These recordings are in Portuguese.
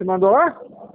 mandou lá?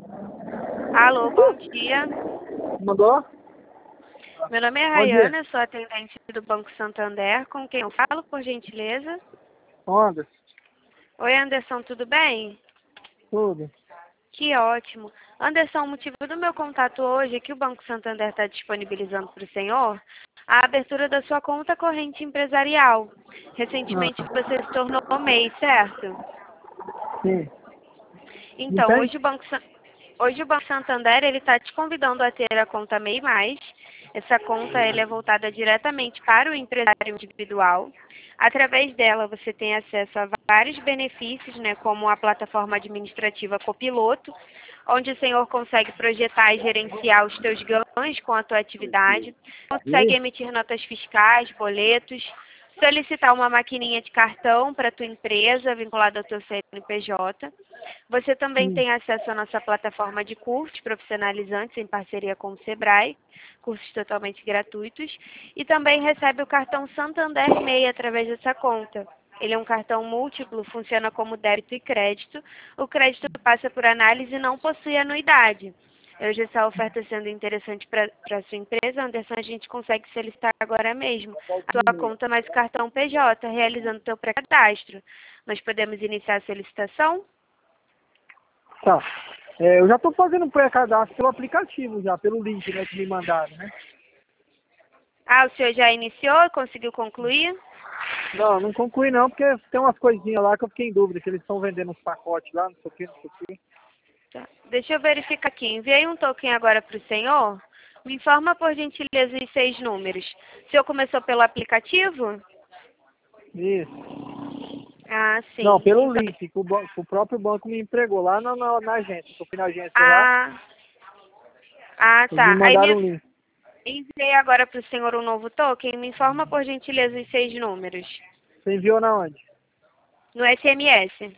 Alô, bom dia. Mandou? Meu nome é Bom dia. Rayana, sou atendente do Banco Santander. Com quem eu falo, por gentileza? Onda. Oi, Anderson, tudo bem? Tudo. Que ótimo. Anderson, o motivo do meu contato hoje é que o Banco Santander está disponibilizando para o senhor a abertura da sua conta corrente empresarial. Recentemente Ah, você se tornou MEI, certo? sim. Então, Entende? hoje o Banco Santander ele está te convidando a ter a conta MEI+. Essa conta ela é voltada diretamente para o empresário individual. Através dela você tem acesso a vários benefícios, né, como a plataforma administrativa Copiloto, onde o senhor consegue projetar e gerenciar os seus ganhos com a tua atividade, E consegue aí? emitir notas fiscais, boletos, solicitar uma maquininha de cartão para a tua empresa vinculada ao teu CNPJ. Você também Sim. tem acesso à nossa plataforma de cursos profissionalizantes em parceria com o Sebrae, cursos totalmente gratuitos, e também recebe o cartão Santander MEI através dessa conta. Ele é um cartão múltiplo, funciona como débito e crédito. O crédito passa por análise e não possui anuidade. Hoje essa oferta sendo interessante para a sua empresa, Anderson, a gente consegue solicitar agora mesmo a sua conta mais o cartão PJ, realizando o seu pré-cadastro. Nós podemos iniciar a solicitação? Tá. Eu já tô fazendo um pré-cadastro pelo aplicativo já, pelo link, né, que me mandaram, né? Ah, o senhor já iniciou? Conseguiu concluir? Não, não concluí não, porque tem umas coisinhas lá que eu fiquei em dúvida, que eles estão vendendo uns pacotes lá, não sei o que, não sei o que. Tá. Deixa eu verificar aqui. Enviei um token agora para o senhor. Me informa, por gentileza, os 6 números. O senhor começou pelo aplicativo? Isso. Ah, Não, sim. pelo Então, link, que o próprio banco me entregou lá na agência, que eu fui na agência lá, ah, ah, eles me tá. Aí mandaram me um link. enviei agora para o senhor um novo token. Me informa, por gentileza, os 6 números. Você enviou na onde? No SMS.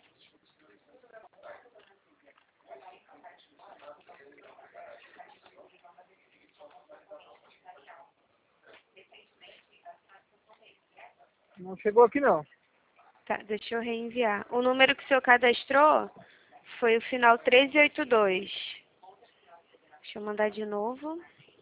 Não chegou aqui não. Tá, deixa eu reenviar. O número que o senhor cadastrou foi o final 1382. Deixa eu mandar de novo.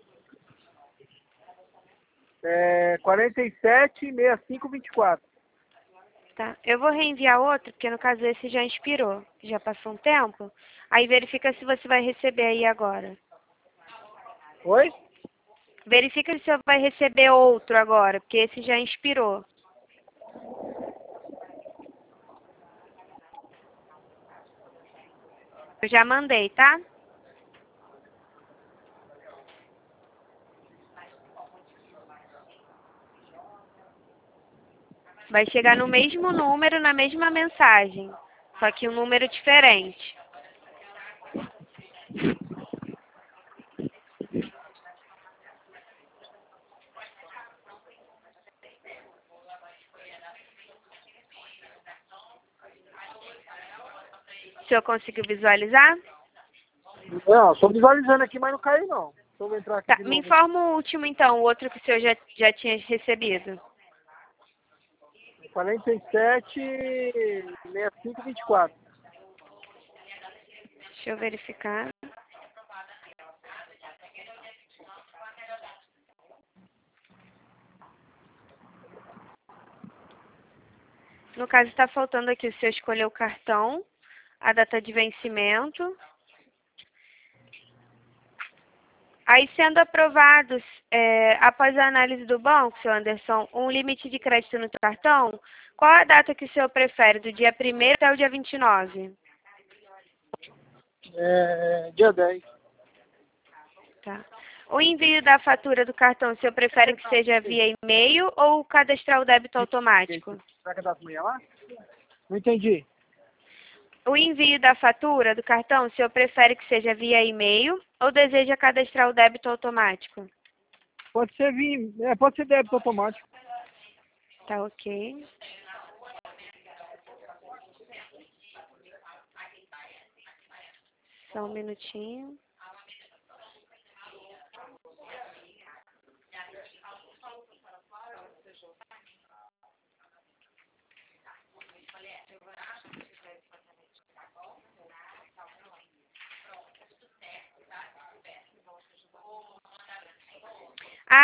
476524. Tá, eu vou reenviar outro, porque no caso esse já expirou. Já passou um tempo. Aí verifica se você vai receber aí agora. Oi? Verifica se você vai receber outro agora, porque esse já expirou. Eu já mandei, tá? Vai chegar no mesmo número, na mesma mensagem. Só que um número diferente. O senhor conseguiu visualizar? Não, tô visualizando aqui, mas não caiu não. Deixa eu entrar aqui Tá, de me novo. informa o último então, o outro que o senhor já tinha recebido. 476524. Deixa eu verificar. No caso, está faltando aqui o senhor escolher o cartão, a data de vencimento. Aí, sendo aprovados, após a análise do banco, senhor Anderson, um limite de crédito no cartão, qual a data que o senhor prefere, do dia 1º até o dia 29? Dia 10. Tá. O envio da fatura do cartão, o senhor prefere que seja via e-mail ou cadastrar o débito automático? Será que é das mulher lá? Não entendi. O envio da fatura do cartão, o senhor prefere que seja via e-mail ou deseja cadastrar o débito automático? Pode ser débito automático. Tá ok. Só um minutinho.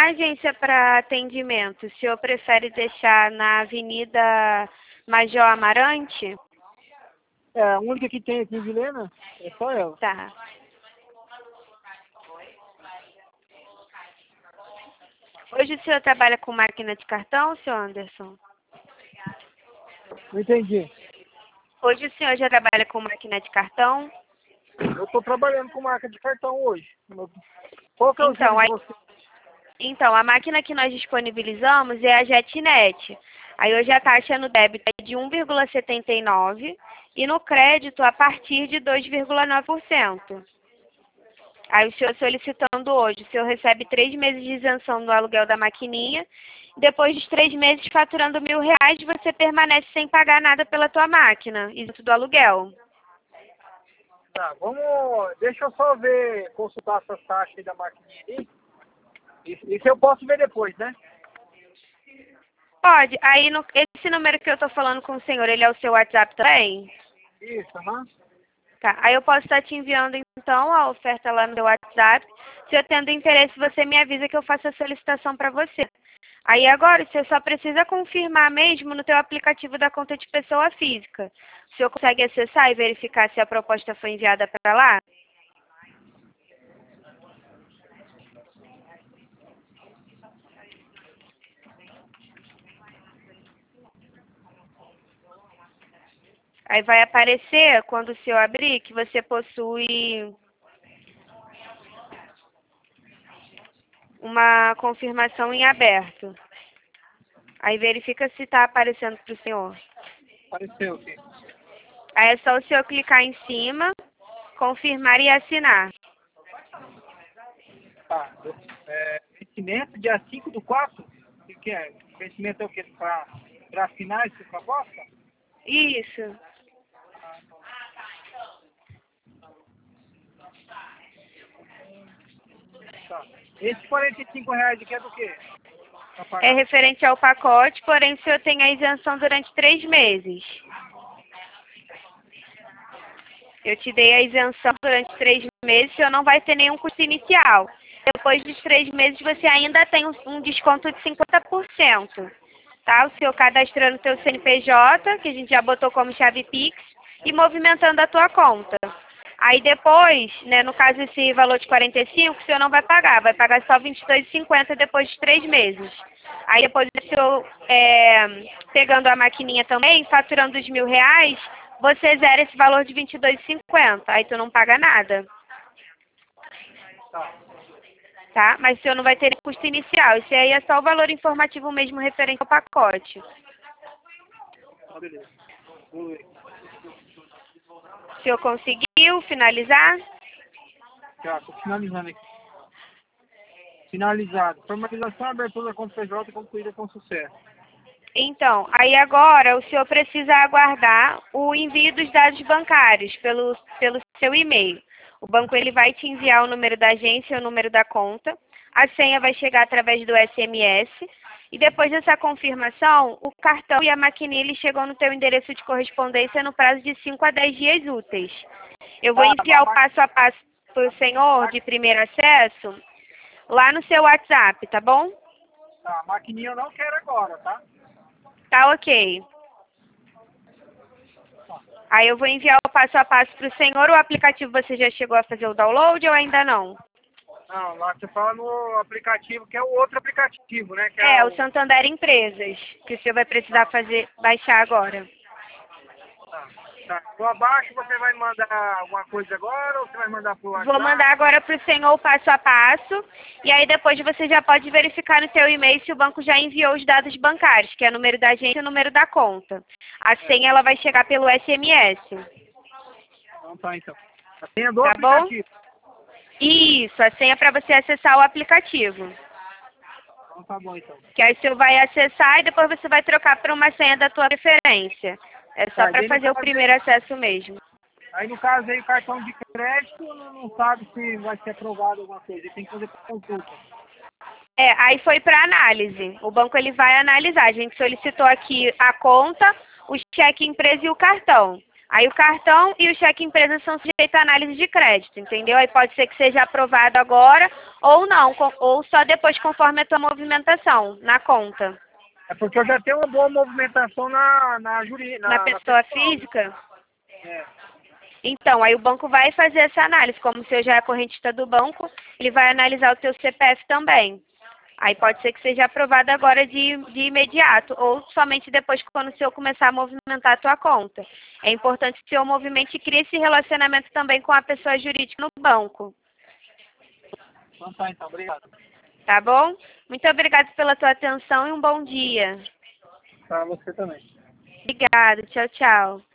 agência para atendimento, o senhor prefere deixar na Avenida Major Amarante? É, a única que tem aqui em Vilhena é só ela. Tá. Hoje o senhor trabalha com máquina de cartão, senhor Anderson? Não entendi. Hoje o senhor já trabalha com máquina de cartão? Eu estou trabalhando com marca de cartão hoje. Qual que é o Então, giro de aí, você? então, a máquina que nós disponibilizamos é a JetNet. Aí hoje a taxa no débito é de 1,79 e no crédito a partir de 2,9%. Aí o senhor solicitando hoje, o senhor recebe 3 meses de isenção no aluguel da maquininha. Depois dos 3 meses faturando R$ 1.000, você permanece sem pagar nada pela tua máquina, isento do aluguel. Tá, vamos. Deixa eu só ver, consultar essas taxas aí da maquininha aí. Isso eu posso ver depois, né? Pode. Aí esse número que eu estou falando com o senhor, ele é o seu WhatsApp também? Isso, aham. Tá. Aí eu posso estar te enviando então a oferta lá no meu WhatsApp. Se eu tendo interesse, você me avisa que eu faço a solicitação para você. Aí agora, você só precisa confirmar mesmo no teu aplicativo da conta de pessoa física. O senhor consegue acessar e verificar se a proposta foi enviada para lá? Aí vai aparecer, quando o senhor abrir, que você possui uma confirmação em aberto. Aí verifica se está aparecendo para o senhor. Apareceu aqui. Aí é só o senhor clicar em cima, confirmar e assinar. Tá. Vencimento dia 5/4? O que é? Vencimento é o quê? Para assinar essa proposta? Isso. Tá. Esse R$ 45 aqui é do quê? Pra pagar. É referente ao pacote, porém o senhor tem a isenção durante 3 meses. Eu te dei a isenção durante 3 meses, o senhor não vai ter nenhum custo inicial. Depois dos 3 meses você ainda tem um desconto de 50%. Tá? O senhor cadastrando o teu CNPJ, que a gente já botou como chave Pix, e movimentando a tua conta. Aí depois, né, no caso esse valor de 45, o senhor não vai pagar só R$ 22,50 depois de 3 meses. Aí depois o senhor, pegando a maquininha também, faturando os R$ 1.000, você zera esse valor de R$ 22,50. Aí tu não paga nada. Tá. Tá? Mas o senhor não vai ter custo inicial. Esse aí é só o valor informativo mesmo referente ao pacote. Tá, beleza. Vou ver. O senhor conseguiu finalizar? Já, tô finalizando aqui. Finalizado. Formalização e abertura da conta PJ concluída com sucesso. Então, aí agora o senhor precisa aguardar o envio dos dados bancários pelo seu e-mail. O banco ele vai te enviar o número da agência e o número da conta. A senha vai chegar através do SMS. E depois dessa confirmação, o cartão e a maquininha ele chegam no teu endereço de correspondência no prazo de 5 a 10 dias úteis. Eu vou enviar o passo a passo para o senhor de primeiro acesso lá no seu WhatsApp, tá bom? Tá, a maquininha eu não quero agora, tá? Tá ok. Aí eu vou enviar o passo a passo para o senhor. O aplicativo você já chegou a fazer o download ou ainda não? Não, lá você fala no aplicativo, que é o outro aplicativo, né? Que É, o Santander Empresas, que o senhor vai precisar baixar agora. Tá. Tô abaixo, você vai mandar alguma coisa agora ou você vai mandar pro WhatsApp? Vou mandar agora para o senhor o passo a passo. E aí depois você já pode verificar no seu e-mail se o banco já enviou os dados bancários, que é o número da agência e o número da conta. A senha ela vai chegar pelo SMS. Então tá, então. A senha do Tá bom? aplicativo. Isso, a senha para você acessar o aplicativo. Então tá bom, então. Que aí o senhor vai acessar e depois você vai trocar para uma senha da tua preferência. É só Tá, para daí no fazer o caso primeiro acesso mesmo. Aí no caso aí o cartão de crédito não sabe se vai ser aprovado alguma coisa. Ele tem que fazer consulta. É, aí foi para análise. O banco ele vai analisar. A gente solicitou aqui a conta, o cheque empresa e o cartão. Aí o cartão e o cheque empresa são sujeitos à análise de crédito, entendeu? Aí pode ser que seja aprovado agora ou não, ou só depois conforme a tua movimentação na conta. É porque eu já tenho uma boa movimentação Na pessoa física? É. Então, aí o banco vai fazer essa análise. Como o senhor já é correntista do banco, ele vai analisar o teu CPF também. Aí pode ser que seja aprovado agora de imediato, ou somente depois quando o senhor começar a movimentar a tua conta. É importante que o senhor movimente e crie esse relacionamento também com a pessoa jurídica no banco. Então tá, então. Obrigado. Tá bom? Muito obrigada pela tua atenção e um bom dia. Para você também. Obrigada. Tchau, tchau.